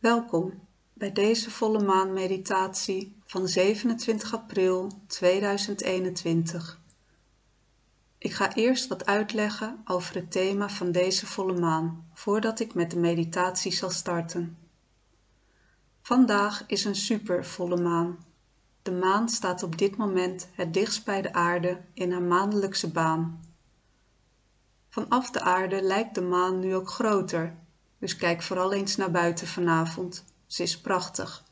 Welkom bij deze volle maan meditatie van 27 april 2021. Ik ga eerst wat uitleggen over het thema van deze volle maan, voordat ik met de meditatie zal starten. Vandaag is een super volle maan. De maan staat op dit moment het dichtst bij de aarde in haar maandelijkse baan. Vanaf de aarde lijkt de maan nu ook groter, dus kijk vooral eens naar buiten vanavond. Ze is prachtig.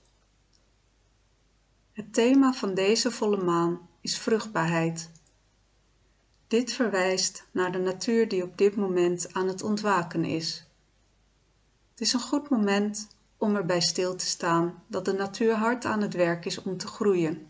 Het thema van deze volle maan is vruchtbaarheid. Dit verwijst naar de natuur die op dit moment aan het ontwaken is. Het is een goed moment om erbij stil te staan dat de natuur hard aan het werk is om te groeien.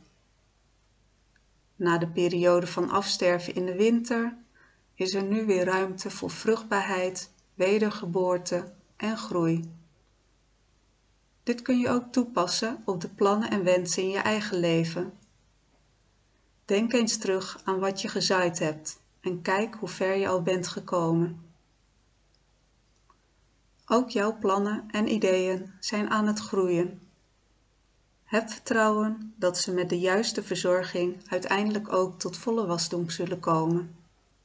Na de periode van afsterven in de winter is er nu weer ruimte voor vruchtbaarheid, wedergeboorte en groei. Dit kun je ook toepassen op de plannen en wensen in je eigen leven. Denk eens terug aan wat je gezaaid hebt en kijk hoe ver je al bent gekomen. Ook jouw plannen en ideeën zijn aan het groeien. Heb vertrouwen dat ze met de juiste verzorging uiteindelijk ook tot volle wasdom zullen komen.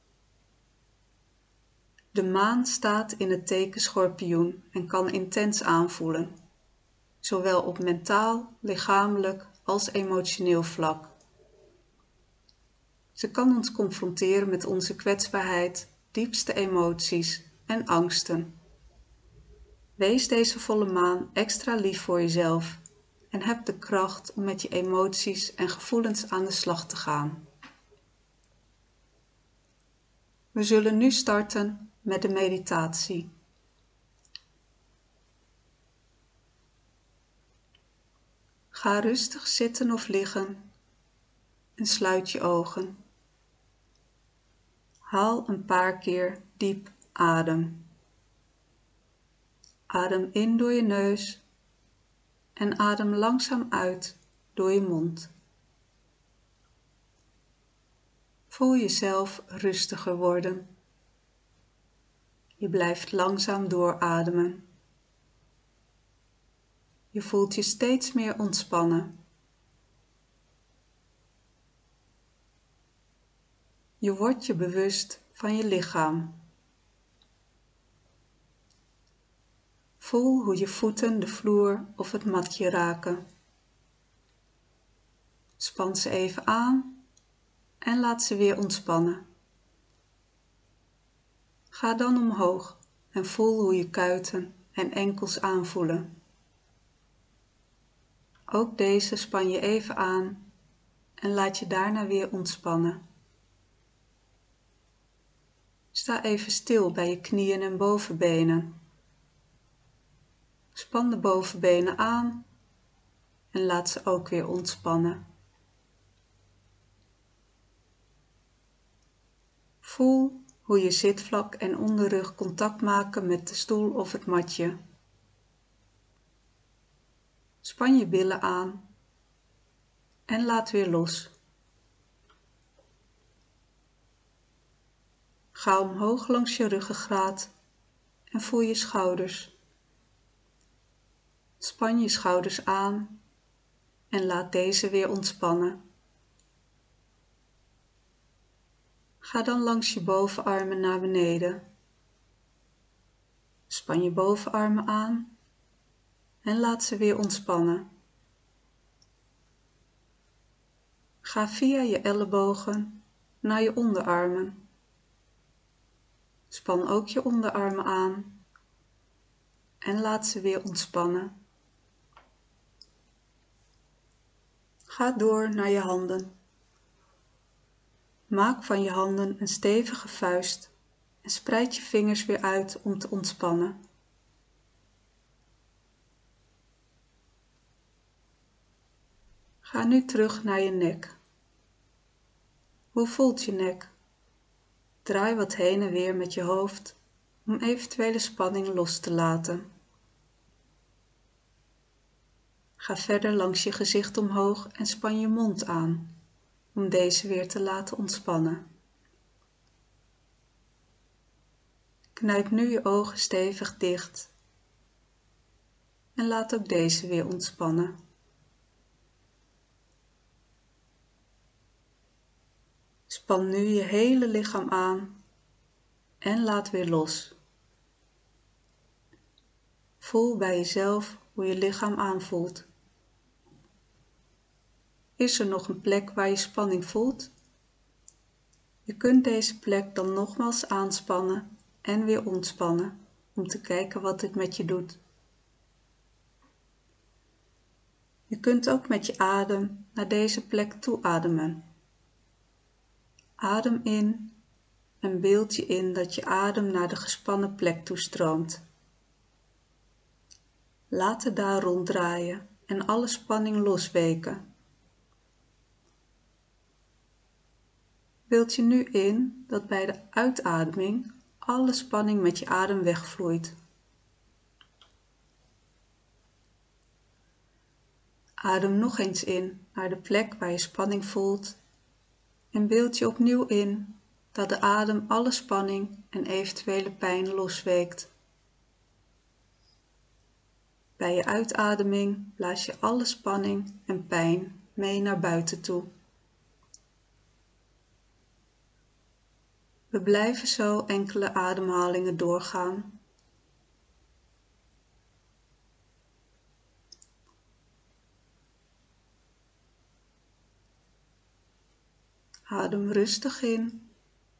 De maan staat in het teken Schorpioen en kan intens aanvoelen, zowel op mentaal, lichamelijk als emotioneel vlak. Ze kan ons confronteren met onze kwetsbaarheid, diepste emoties en angsten. Wees deze volle maan extra lief voor jezelf en heb de kracht om met je emoties en gevoelens aan de slag te gaan. We zullen nu starten met de meditatie. Ga rustig zitten of liggen en sluit je ogen. Haal een paar keer diep adem. Adem in door je neus en adem langzaam uit door je mond. Voel jezelf rustiger worden. Je blijft langzaam doorademen. Je voelt je steeds meer ontspannen. Je wordt je bewust van je lichaam. Voel hoe je voeten de vloer of het matje raken. Span ze even aan en laat ze weer ontspannen. Ga dan omhoog en voel hoe je kuiten en enkels aanvoelen. Ook deze span je even aan en laat je daarna weer ontspannen. Sta even stil bij je knieën en bovenbenen. Span de bovenbenen aan en laat ze ook weer ontspannen. Voel hoe je zitvlak en onderrug contact maken met de stoel of het matje. Span je billen aan en laat weer los. Ga omhoog langs je ruggengraat en voel je schouders. Span je schouders aan en laat deze weer ontspannen. Ga dan langs je bovenarmen naar beneden. Span je bovenarmen aan en laat ze weer ontspannen. Ga via je ellebogen naar je onderarmen. Span ook je onderarmen aan en laat ze weer ontspannen. Ga door naar je handen. Maak van je handen een stevige vuist en spreid je vingers weer uit om te ontspannen. Ga nu terug naar je nek. Hoe voelt je nek? Draai wat heen en weer met je hoofd om eventuele spanning los te laten. Ga verder langs je gezicht omhoog en span je mond aan om deze weer te laten ontspannen. Knijp nu je ogen stevig dicht en laat ook deze weer ontspannen. Span nu je hele lichaam aan en laat weer los. Voel bij jezelf hoe je lichaam aanvoelt. Is er nog een plek waar je spanning voelt? Je kunt deze plek dan nogmaals aanspannen en weer ontspannen om te kijken wat dit met je doet. Je kunt ook met je adem naar deze plek toe ademen. Adem in en beeld je in dat je adem naar de gespannen plek toestroomt. Laat het daar ronddraaien en alle spanning losweken. Beeld je nu in dat bij de uitademing alle spanning met je adem wegvloeit. Adem nog eens in naar de plek waar je spanning voelt en beeld je opnieuw in dat de adem alle spanning en eventuele pijn losweekt. Bij je uitademing blaas je alle spanning en pijn mee naar buiten toe. We blijven zo enkele ademhalingen doorgaan. Adem rustig in.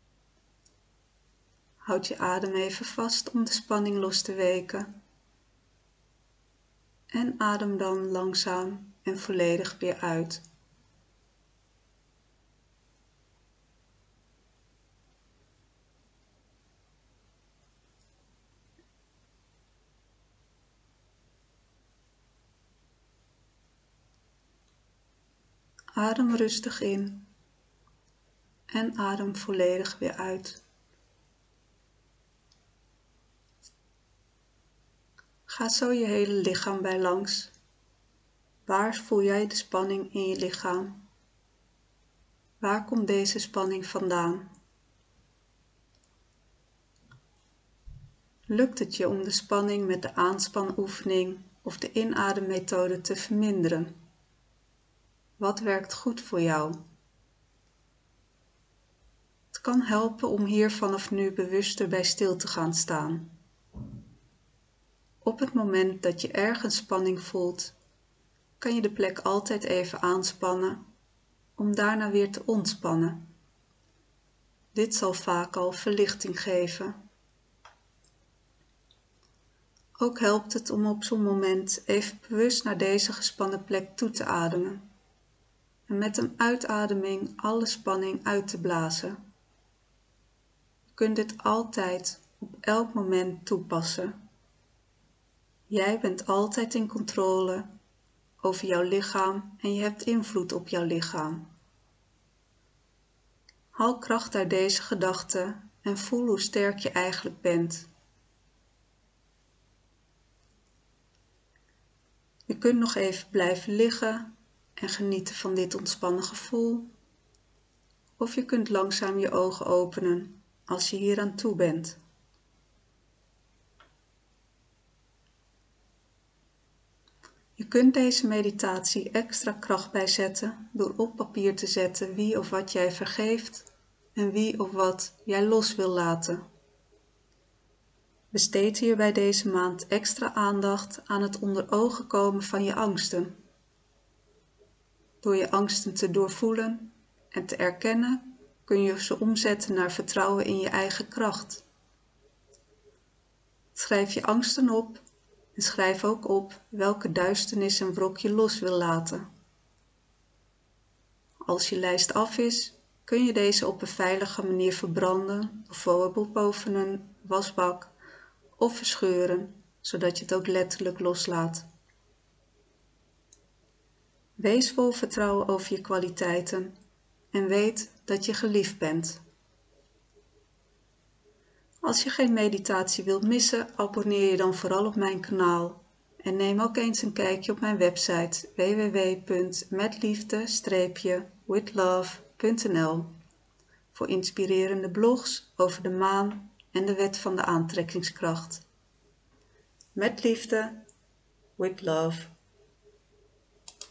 Houd je adem even vast om de spanning los te weken. En adem dan langzaam en volledig weer uit. Adem rustig in en adem volledig weer uit. Ga zo je hele lichaam bij langs. Waar voel jij de spanning in je lichaam? Waar komt deze spanning vandaan? Lukt het je om de spanning met de aanspanoefening of de inademmethode te verminderen? Wat werkt goed voor jou? Het kan helpen om hier vanaf nu bewuster bij stil te gaan staan. Op het moment dat je ergens spanning voelt, kan je de plek altijd even aanspannen om daarna weer te ontspannen. Dit zal vaak al verlichting geven. Ook helpt het om op zo'n moment even bewust naar deze gespannen plek toe te ademen en met een uitademing alle spanning uit te blazen. Je kunt dit altijd op elk moment toepassen. Jij bent altijd in controle over jouw lichaam en je hebt invloed op jouw lichaam. Haal kracht uit deze gedachte en voel hoe sterk je eigenlijk bent. Je kunt nog even blijven liggen en genieten van dit ontspannen gevoel. Of je kunt langzaam je ogen openen als je hier aan toe bent. Je kunt deze meditatie extra kracht bijzetten door op papier te zetten wie of wat jij vergeeft en wie of wat jij los wil laten. Besteed hierbij deze maand extra aandacht aan het onder ogen komen van je angsten. Door je angsten te doorvoelen en te erkennen, kun je ze omzetten naar vertrouwen in je eigen kracht. Schrijf je angsten op en schrijf ook op welke duisternis en wrok je los wil laten. Als je lijst af is, kun je deze op een veilige manier verbranden, bijvoorbeeld boven een wasbak, of verscheuren, zodat je het ook letterlijk loslaat. Wees vol vertrouwen over je kwaliteiten en weet dat je geliefd bent. Als je geen meditatie wilt missen, abonneer je dan vooral op mijn kanaal en neem ook eens een kijkje op mijn website www.metliefde-withlove.nl voor inspirerende blogs over de maan en de wet van de aantrekkingskracht. Met liefde. with love.